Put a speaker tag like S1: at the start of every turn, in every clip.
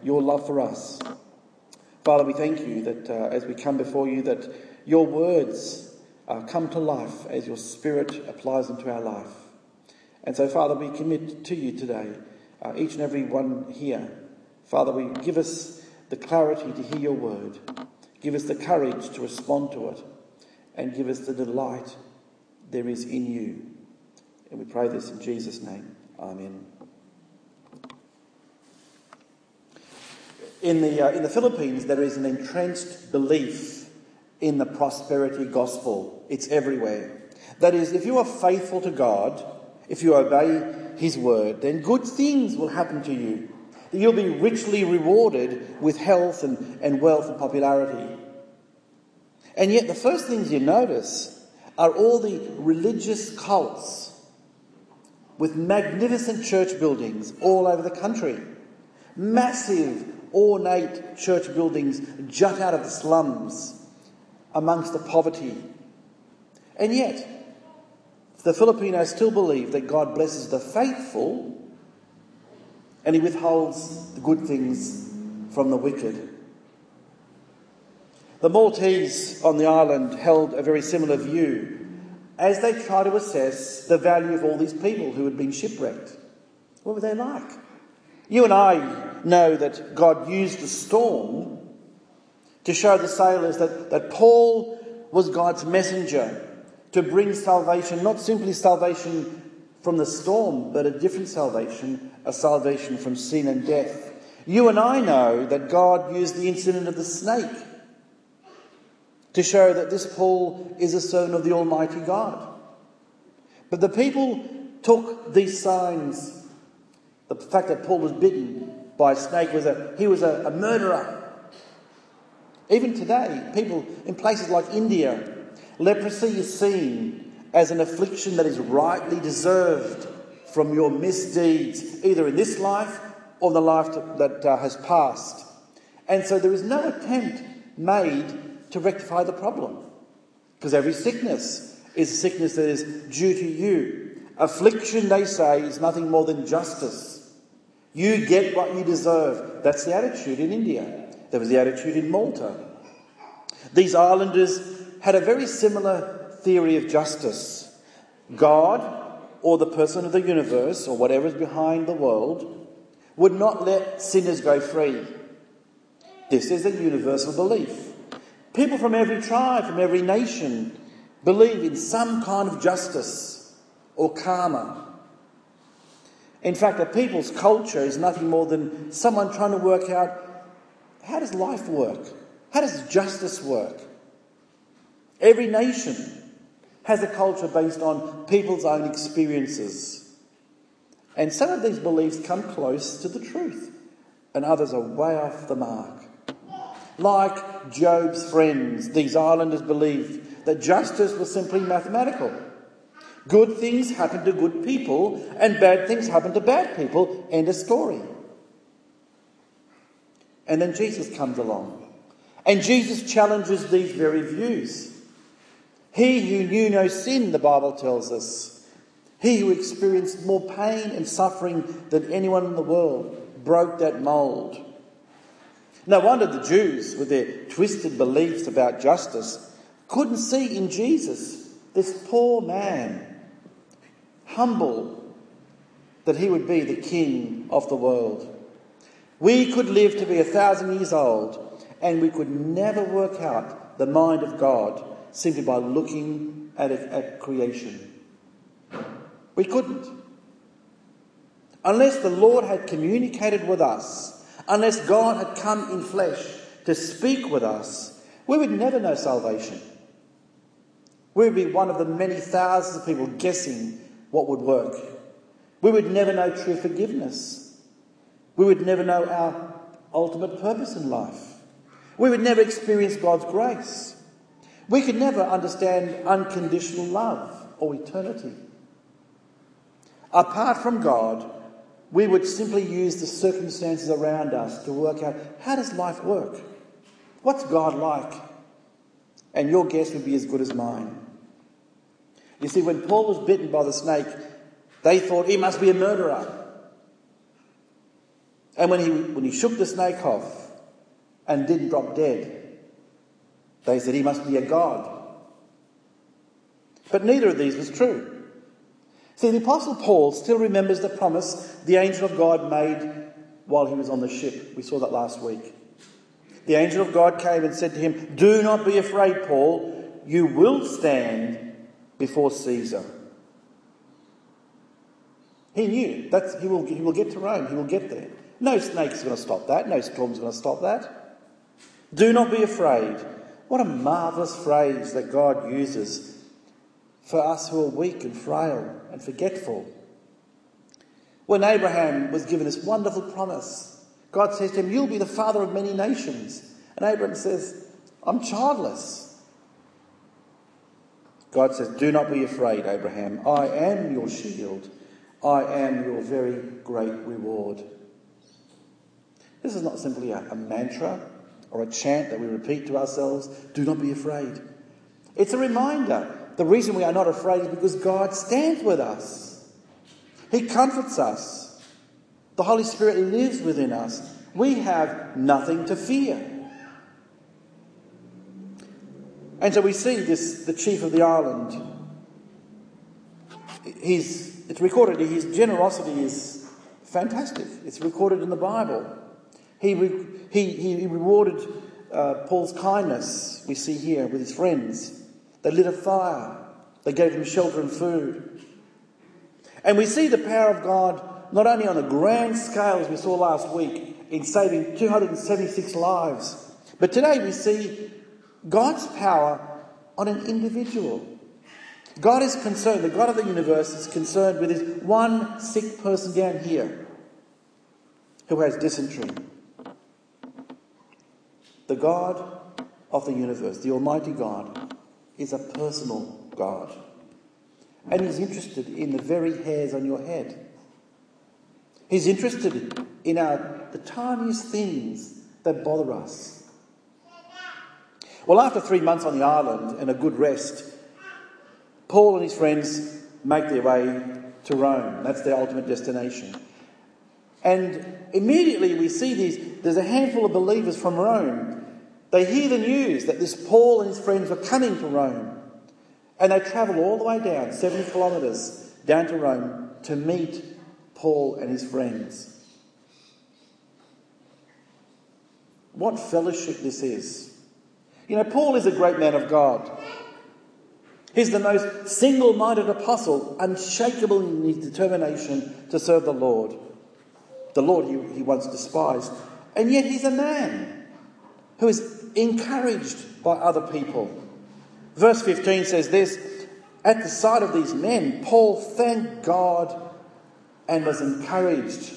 S1: your love for us. Father, we thank you that as we come before you, that your words come to life as your Spirit applies them to our life. And so, Father, we commit to you today, each and every one here. Father, we give us the clarity to hear your word. Give us the courage to respond to it. And give us the delight there is in you. And we pray this in Jesus' name. Amen. In the Philippines, there is an entrenched belief in the prosperity gospel. It's everywhere. That is, if you are faithful to God, if you obey his word, then good things will happen to you. You'll be richly rewarded with health and wealth and popularity. And yet the first things you notice are all the religious cults with magnificent church buildings all over the country. Massive, ornate church buildings jut out of the slums amongst the poverty. And yet, the Filipinos still believe that God blesses the faithful and he withholds the good things from the wicked. The Maltese on the island held a very similar view as they tried to assess the value of all these people who had been shipwrecked. What were they like? You and I know that God used the storm to show the sailors that Paul was God's messenger to bring salvation, not simply salvation from the storm, but a different salvation, a salvation from sin and death. You and I know that God used the incident of the snake to show that this Paul is a servant of the Almighty God. But the people took these signs, the fact that Paul was bitten by a snake, he was a murderer. Even today, people in places like India, leprosy is seen as an affliction that is rightly deserved from your misdeeds, either in this life or the life that has passed. And so there is no attempt made to rectify the problem, because every sickness is a sickness that is due to you. Affliction, they say, is nothing more than justice. You get what you deserve. That's the attitude in India. There was the attitude in Malta. These islanders had a very similar theory of justice. God, or the person of the universe, or whatever is behind the world, would not let sinners go free. This is a universal belief. People from every tribe, from every nation, believe in some kind of justice or karma. In fact, a people's culture is nothing more than someone trying to work out, how does life work? How does justice work? Every nation has a culture based on people's own experiences. And some of these beliefs come close to the truth, and others are way off the mark. Like Job's friends, these islanders believed that justice was simply mathematical. Good things happen to good people and bad things happen to bad people. End of story. And then Jesus comes along. And Jesus challenges these very views. He who knew no sin, the Bible tells us, he who experienced more pain and suffering than anyone in the world, broke that mould. No wonder the Jews, with their twisted beliefs about justice, couldn't see in Jesus this poor man, humble, that he would be the king of the world. We could live to be 1,000 years old, and we could never work out the mind of God simply by looking at creation. We couldn't. Unless the Lord had communicated with us, unless God had come in flesh to speak with us, we would never know salvation. We would be one of the many thousands of people guessing what would work. We would never know true forgiveness. We would never know our ultimate purpose in life. We would never experience God's grace. We could never understand unconditional love or eternity. Apart from God, we would simply use the circumstances around us to work out, how does life work? What's God like? And your guess would be as good as mine. You see, when Paul was bitten by the snake, they thought he must be a murderer. And when he shook the snake off and didn't drop dead, they said he must be a god. But neither of these was true. See, the Apostle Paul still remembers the promise the angel of God made while he was on the ship. We saw that last week. The angel of God came and said to him, "Do not be afraid, Paul. You will stand before Caesar." He knew that he will get to Rome. He will get there. No snake's going to stop that. No storm's going to stop that. Do not be afraid. What a marvellous phrase that God uses for us who are weak and frail and forgetful. When Abraham was given this wonderful promise, God says to him, "You'll be the father of many nations." And Abraham says, "I'm childless." God says, "Do not be afraid, Abraham. I am your shield. I am your very great reward." This is not simply a mantra or a chant that we repeat to ourselves. Do not be afraid. It's a reminder. The reason we are not afraid is because God stands with us. He comforts us. The Holy Spirit lives within us. We have nothing to fear. And so we see the chief of the island. It's recorded, his generosity is fantastic. It's recorded in the Bible. He rewarded Paul's kindness, we see here, with his friends. They lit a fire. They gave him shelter and food. And we see the power of God not only on a grand scale, as we saw last week, in saving 276 lives, but today we see God's power on an individual. God is concerned, the God of the universe is concerned with his one sick person down here who has dysentery. The God of the universe, the Almighty God, is a personal God. And he's interested in the very hairs on your head. He's interested in the tiniest things that bother us. Well, after 3 months on the island and a good rest, Paul and his friends make their way to Rome. That's their ultimate destination. And immediately we see there's a handful of believers from Rome. They hear the news that this Paul and his friends were coming to Rome. And they travel all the way down, 70 kilometres, down to Rome to meet Paul and his friends. What fellowship this is. You know, Paul is a great man of God. He's the most single-minded apostle, unshakable in his determination to serve the Lord. The Lord he once despised. And yet he's a man who is encouraged by other people. Verse 15 says this, "At the sight of these men, Paul thanked God and was encouraged."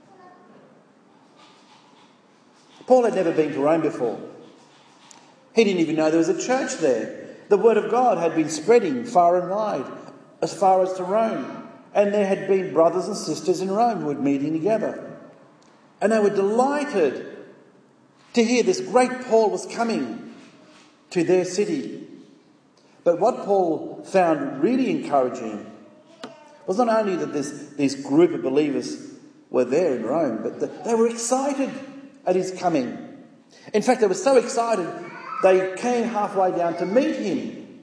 S1: Paul had never been to Rome before. He didn't even know there was a church there. The word of God had been spreading far and wide, as far as to Rome. And there had been brothers and sisters in Rome who were meeting together. And they were delighted to hear this great Paul was coming to their city. But what Paul found really encouraging was not only that this group of believers were there in Rome, but that they were excited at his coming. In fact, they were so excited, they came halfway down to meet him.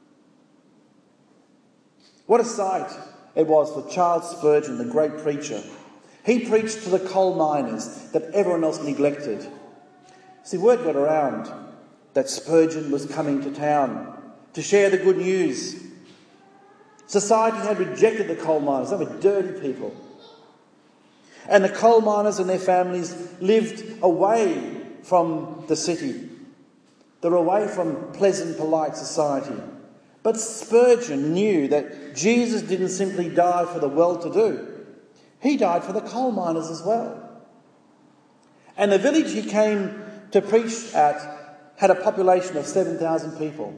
S1: What a sight it was for Charles Spurgeon, the great preacher. He preached to the coal miners that everyone else neglected. See, word got around that Spurgeon was coming to town to share the good news. Society had rejected the coal miners. They were dirty people. And the coal miners and their families lived away from the city. They were away from pleasant, polite society. But Spurgeon knew that Jesus didn't simply die for the well-to-do. He died for the coal miners as well. And the village he came to preach at had a population of 7,000 people.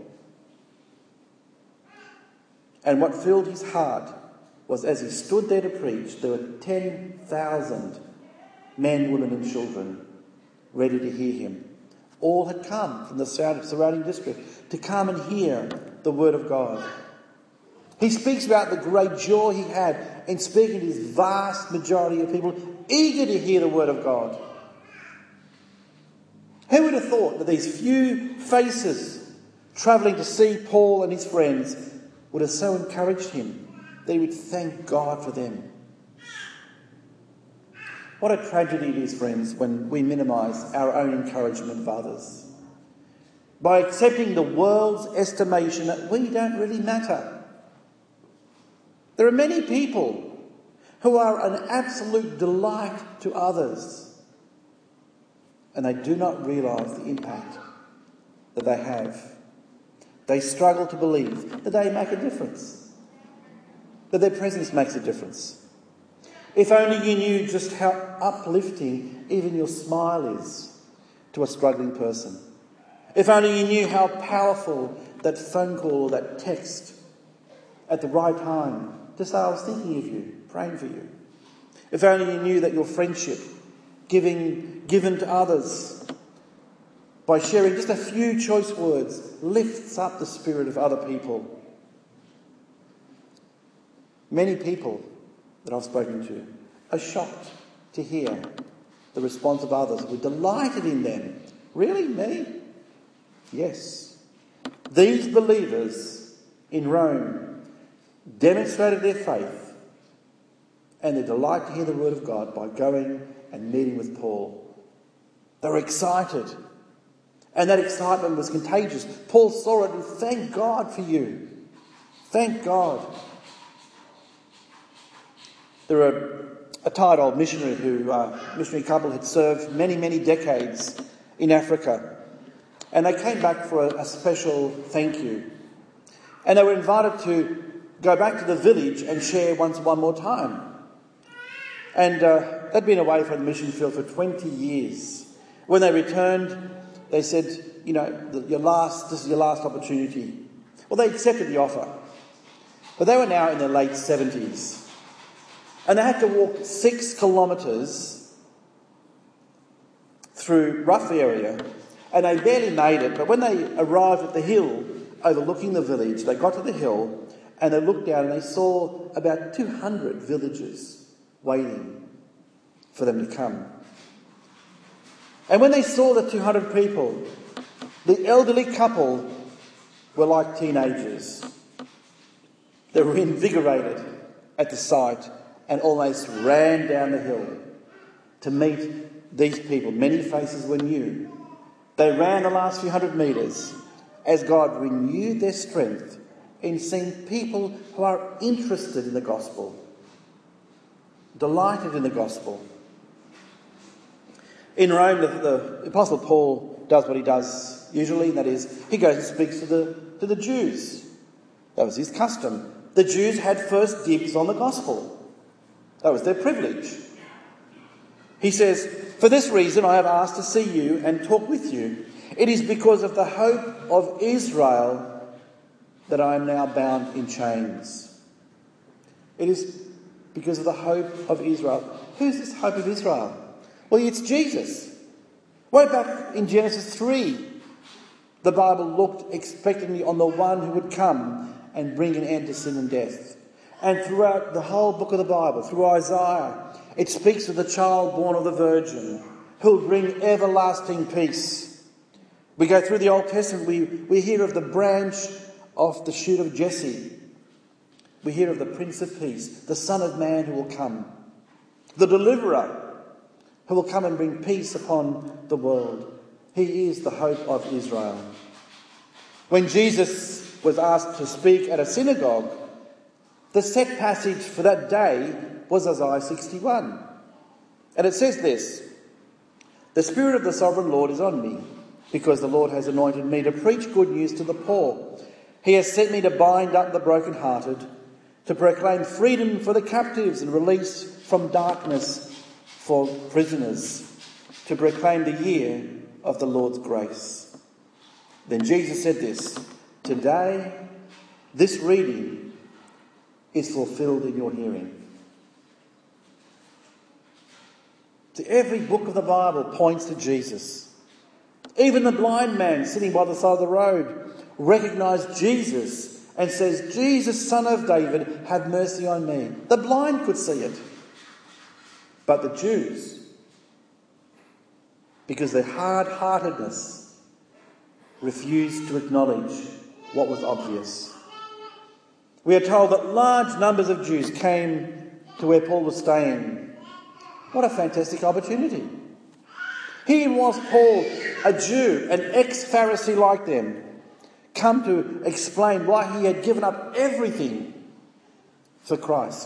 S1: And what filled his heart was, as he stood there to preach, there were 10,000 men, women and children ready to hear him. All had come from the surrounding district to come and hear the word of God. He speaks about the great joy he had in speaking to this vast majority of people eager to hear the word of God. Who would have thought that these few faces travelling to see Paul and his friends would have so encouraged him that he would thank God for them? What a tragedy it is, friends, when we minimise our own encouragement of others by accepting the world's estimation that we don't really matter. There are many people who are an absolute delight to others, and they do not realise the impact that they have. They struggle to believe that they make a difference, that their presence makes a difference. If only you knew just how uplifting even your smile is to a struggling person. If only you knew how powerful that phone call or that text at the right time to say, I was thinking of you, praying for you. If only you knew that your friendship, given to others by sharing just a few choice words, lifts up the spirit of other people. Many people that I've spoken to are shocked to hear the response of others. We're delighted in them. Really? Me? Yes. These believers in Rome demonstrated their faith and their delight to hear the word of God by going and meeting with Paul. They were excited, and that excitement was contagious. Paul saw it and thank God for you. Thank God. There were a tired old missionary missionary couple had served many, many decades in Africa. And they came back for a special thank you. And they were invited to go back to the village and share one more time. And they'd been away from the mission field for 20 years. When they returned, they said, this is your last opportunity. Well, they accepted the offer. But they were now in their late 70s. And they had to walk 6 kilometres through rough area. And they barely made it, but when they arrived at the hill overlooking the village, they got to the hill and they looked down and they saw about 200 villagers waiting for them to come. And when they saw the 200 people, the elderly couple were like teenagers. They were invigorated at the sight and almost ran down the hill to meet these people. Many faces were new. They ran the last few hundred metres as God renewed their strength in seeing people who are interested in the gospel, delighted in the gospel. In Rome, the Apostle Paul does what he does usually, and that is, he goes and speaks to the Jews. That was his custom. The Jews had first dibs on the gospel. That was their privilege. He says, for this reason I have asked to see you and talk with you. It is because of the hope of Israel that I am now bound in chains. It is because of the hope of Israel. Who's this hope of Israel? Well, it's Jesus. Way back in Genesis 3, the Bible looked expectantly on the one who would come and bring an end to sin and death. And throughout the whole book of the Bible, through Isaiah, it speaks of the child born of the Virgin who will bring everlasting peace. We go through the Old Testament, we hear of the branch of the shoot of Jesse. We hear of the Prince of Peace, the Son of Man who will come, the Deliverer who will come and bring peace upon the world. He is the hope of Israel. When Jesus was asked to speak at a synagogue, the set passage for that day was Isaiah 61. And it says this, the Spirit of the Sovereign Lord is on me, because the Lord has anointed me to preach good news to the poor. He has sent me to bind up the brokenhearted, to proclaim freedom for the captives and release from darkness for prisoners, to proclaim the year of the Lord's grace. Then Jesus said this, today this reading is fulfilled in your hearing. So every book of the Bible points to Jesus. Even the blind man sitting by the side of the road recognised Jesus and says, "Jesus, Son of David, have mercy on me." The blind could see it. But the Jews, because their hard-heartedness, refused to acknowledge what was obvious. We are told that large numbers of Jews came to where Paul was staying. What a fantastic opportunity. Here was Paul, a Jew, an ex-Pharisee like them, come to explain why he had given up everything for Christ.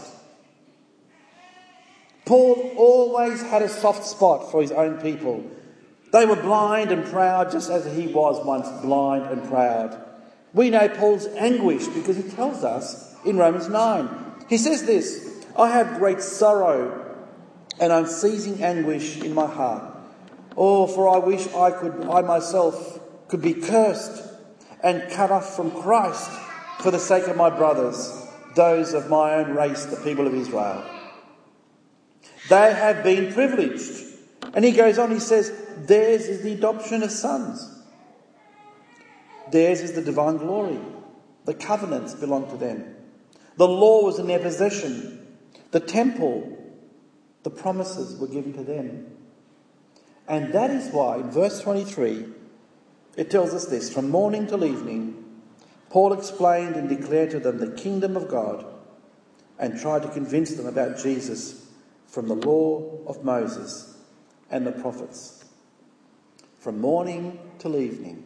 S1: Paul always had a soft spot for his own people. They were blind and proud, just as he was once blind and proud. We know Paul's anguish because he tells us in Romans 9. He says this, "I have great sorrow and unceasing anguish in my heart. Oh, for I wish I myself could be cursed and cut off from Christ for the sake of my brothers, those of my own race, the people of Israel. They have been privileged." And he goes on, he says, "Theirs is the adoption as sons. Theirs is the divine glory. The covenants belong to them. The law was in their possession. The temple, the promises were given to them." And that is why, in verse 23, it tells us this: "From morning till evening, Paul explained and declared to them the kingdom of God and tried to convince them about Jesus from the law of Moses and the prophets." From morning till evening,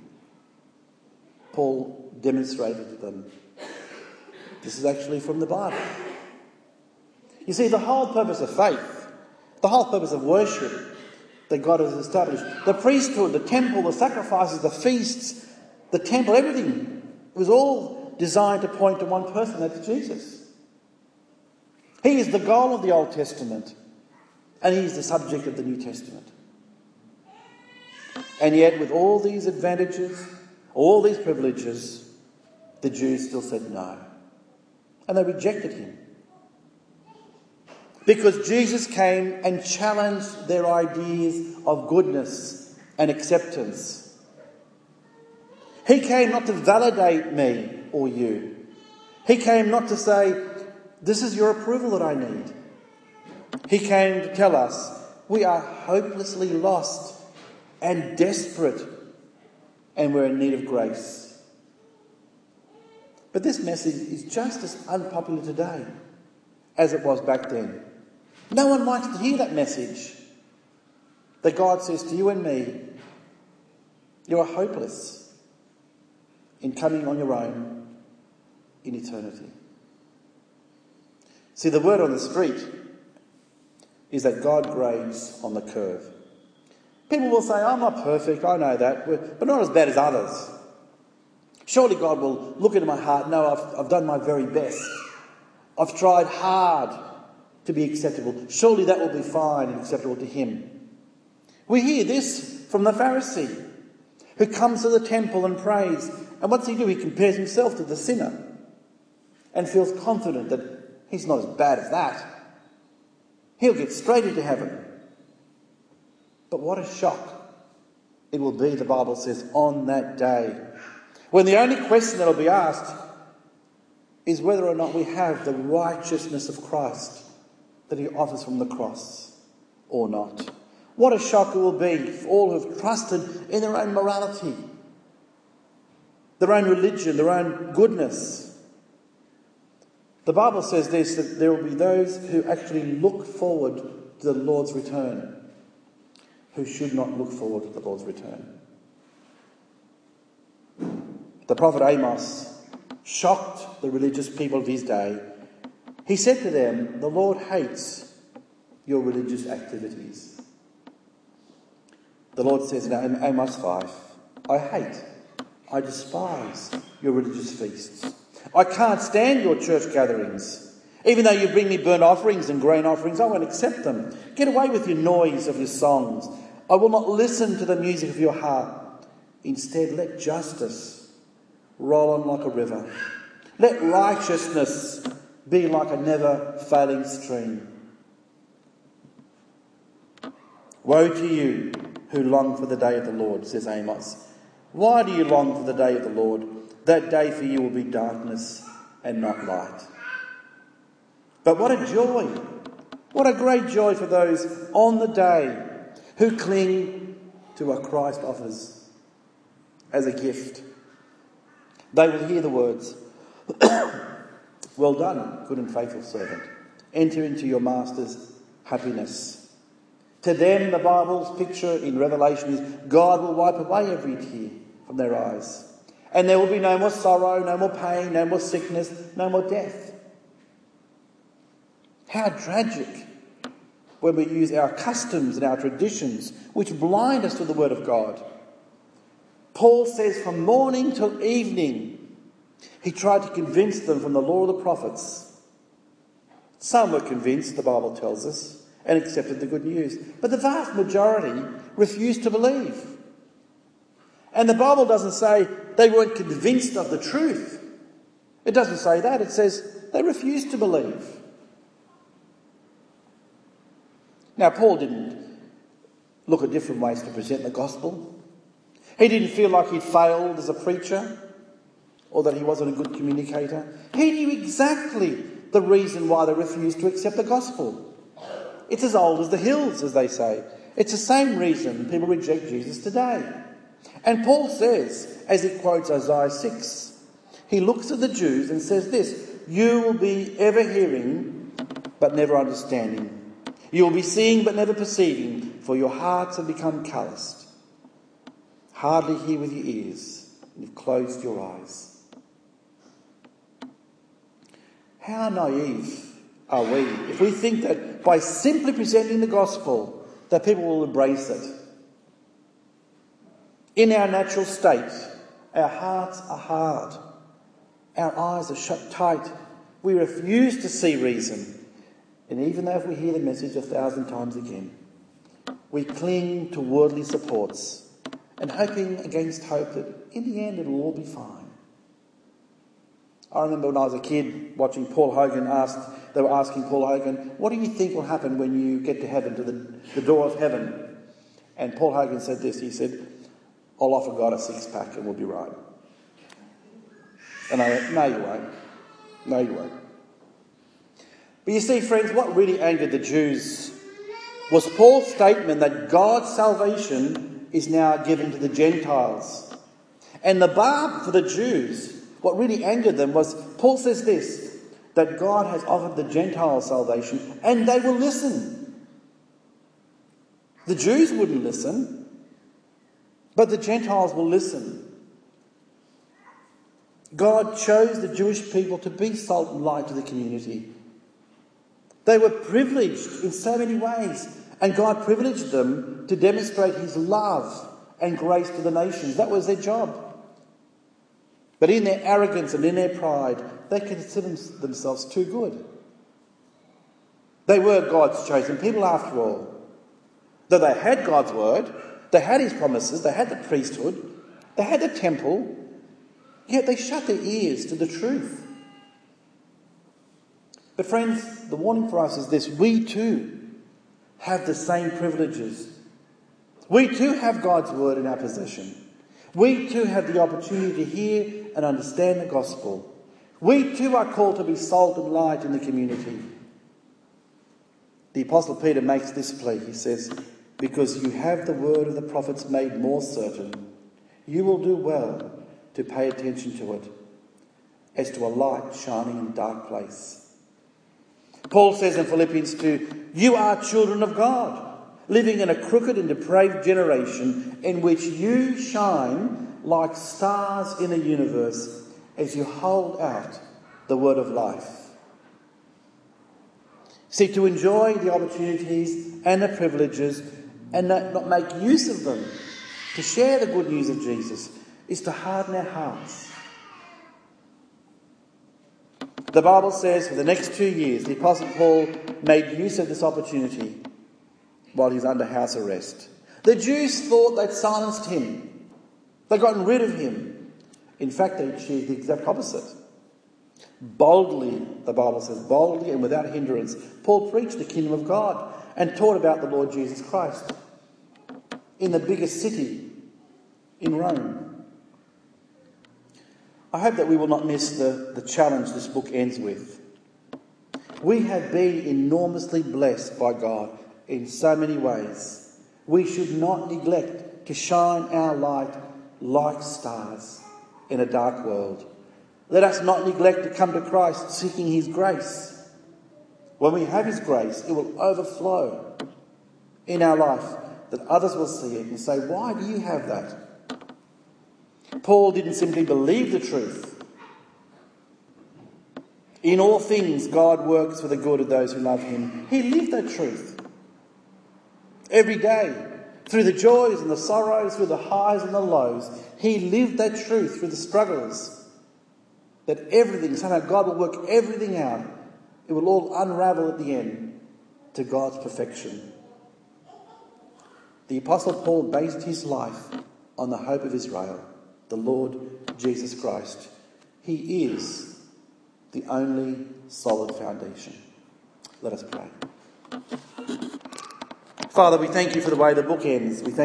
S1: Paul demonstrated to them this is actually from the Bible. You see, the whole purpose of faith, the whole purpose of worship that God has established, the priesthood, the temple, the sacrifices, the feasts, the temple, everything was all designed to point to one person, that's Jesus. He is the goal of the Old Testament, and he is the subject of the New Testament. And yet, with all these advantages, all these privileges, the Jews still said no. And they rejected him. Because Jesus came and challenged their ideas of goodness and acceptance. He came not to validate me or you. He came not to say, "This is your approval that I need." He came to tell us we are hopelessly lost and desperate, and we're in need of grace. But this message is just as unpopular today as it was back then. No one likes to hear that message. That God says to you and me, you are hopeless in coming on your own in eternity. See, the word on the street is that God grades on the curve. People will say, "I'm not perfect, I know that, but not as bad as others. Surely God will look into my heart, no, I've done my very best. I've tried hard to be acceptable. Surely that will be fine and acceptable to him." We hear this from the Pharisee who comes to the temple and prays. And what's he do? He compares himself to the sinner and feels confident that he's not as bad as that. He'll get straight into heaven. But what a shock it will be, the Bible says, on that day, when the only question that will be asked is whether or not we have the righteousness of Christ that he offers from the cross or not. What a shock it will be for all who have trusted in their own morality, their own religion, their own goodness. The Bible says this, that there will be those who actually look forward to the Lord's return, who should not look forward to the Lord's return. The prophet Amos shocked the religious people of his day. He said to them, "The Lord hates your religious activities." The Lord says in Amos 5, I despise your religious feasts. I can't stand your church gatherings. Even though you bring me burnt offerings and grain offerings, I won't accept them. Get away with your noise of your songs. I will not listen to the music of your harp. Instead, let justice roll on like a river. Let righteousness be like a never-failing stream. Woe to you who long for the day of the Lord, says Amos. Why do you long for the day of the Lord? That day for you will be darkness and not light. But what a joy! What a great joy for those on the day who cling to what Christ offers as a gift. They will hear the words, "Well done, good and faithful servant. Enter into your master's happiness." To them, the Bible's picture in Revelation is God will wipe away every tear from their eyes. And there will be no more sorrow, no more pain, no more sickness, no more death. How tragic when we use our customs and our traditions which blind us to the Word of God. Paul says from morning till evening he tried to convince them from the law of the prophets. Some were convinced, the Bible tells us, and accepted the good news. But the vast majority refused to believe. And the Bible doesn't say they weren't convinced of the truth. It doesn't say that. It says they refused to believe. Now, Paul didn't look at different ways to present the gospel. He didn't feel like he'd failed as a preacher or that he wasn't a good communicator. He knew exactly the reason why they refused to accept the gospel. It's as old as the hills, as they say. It's the same reason people reject Jesus today. And Paul says, as he quotes Isaiah 6, he looks at the Jews and says this, "You will be ever hearing, but never understanding. You will be seeing, but never perceiving, for your hearts have become calloused. Hardly hear with your ears, and you've closed your eyes." How naive are we if we think that by simply presenting the gospel that people will embrace it? In our natural state, our hearts are hard. Our eyes are shut tight. We refuse to see reason. And even though if we hear the message 1,000 times again, we cling to worldly supports and hoping against hope that in the end it'll all be fine. I remember when I was a kid watching Paul Hogan they were asking Paul Hogan, "What do you think will happen when you get to heaven, to the door of heaven?" And Paul Hogan said this, he said, "I'll offer God a six-pack and we'll be right." And I went, "No, you won't. No, you won't." But you see, friends, what really angered the Jews was Paul's statement that God's salvation is now given to the Gentiles. And the bar for the Jews, what really angered them was, Paul says this, that God has offered the Gentiles salvation and they will listen. The Jews wouldn't listen, but the Gentiles will listen. God chose the Jewish people to be salt and light to the community. They were privileged in so many ways, and God privileged them to demonstrate his love and grace to the nations. That was their job. But in their arrogance and in their pride, they considered themselves too good. They were God's chosen people after all. Though they had God's word, they had his promises, they had the priesthood, they had the temple, yet they shut their ears to the truth. But friends, the warning for us is this: we too have the same privileges. We too have God's word in our possession. We too have the opportunity to hear and understand the gospel. We too are called to be salt and light in the community. The Apostle Peter makes this plea. He says, "Because you have the word of the prophets made more certain, you will do well to pay attention to it, as to a light shining in a dark place." Paul says in Philippians 2, "You are children of God, living in a crooked and depraved generation in which you shine like stars in the universe as you hold out the word of life." See, to enjoy the opportunities and the privileges and not make use of them to share the good news of Jesus is to harden our hearts. The Bible says for the next 2 years, the Apostle Paul made use of this opportunity while he was under house arrest. The Jews thought they'd silenced him. They'd gotten rid of him. In fact, they achieved the exact opposite. Boldly, the Bible says, boldly and without hindrance, Paul preached the kingdom of God and taught about the Lord Jesus Christ in the biggest city in Rome. I hope that we will not miss the challenge this book ends with. We have been enormously blessed by God in so many ways. We should not neglect to shine our light like stars in a dark world. Let us not neglect to come to Christ seeking his grace. When we have his grace, it will overflow in our life, that others will see it and say, why do you have that? Paul didn't simply believe the truth. In all things, God works for the good of those who love him. He lived that truth every day, through the joys and the sorrows, through the highs and the lows. He lived that truth through the struggles, that everything, somehow God will work everything out. It will all unravel at the end to God's perfection. The Apostle Paul based his life on the hope of Israel, the Lord Jesus Christ. He is the only solid foundation. Let us pray. Father, we thank you for the way the book ends. We thank